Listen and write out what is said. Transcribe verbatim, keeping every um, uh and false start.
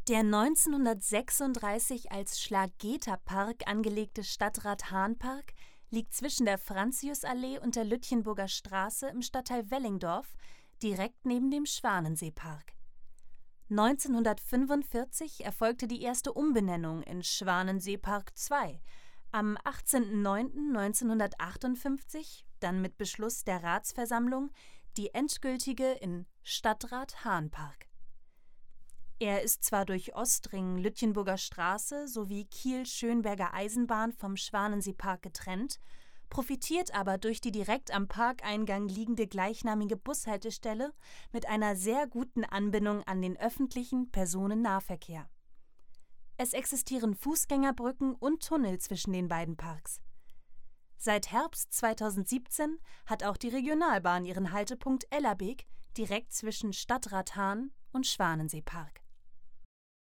Der neunzehnhundertsechsunddreißig als Schlageterpark angelegte Stadtrat-Hahn-Park liegt zwischen der Franziusallee und der Lütjenburger Straße im Stadtteil Wellingdorf, direkt neben dem Schwanensee-Park. neunzehnhundertfünfundvierzig erfolgte die erste Umbenennung in Schwanensee-Park zwei, am achtzehnten neunten neunzehnhundertachtundfünfzig dann mit Beschluss der Ratsversammlung die endgültige in Stadtrat-Hahn-Park. Er ist zwar durch Ostring Lütjenburger Straße sowie Kiel-Schönberger Eisenbahn vom Schwanensee-Park getrennt, profitiert aber durch die direkt am Parkeingang liegende gleichnamige Bushaltestelle mit einer sehr guten Anbindung an den öffentlichen Personennahverkehr. Es existieren Fußgängerbrücken und Tunnel zwischen den beiden Parks. Seit Herbst zweitausendsiebzehn hat auch die Regionalbahn ihren Haltepunkt Ellerbeek direkt zwischen Stadtrat Hahn und Schwanensee-Park.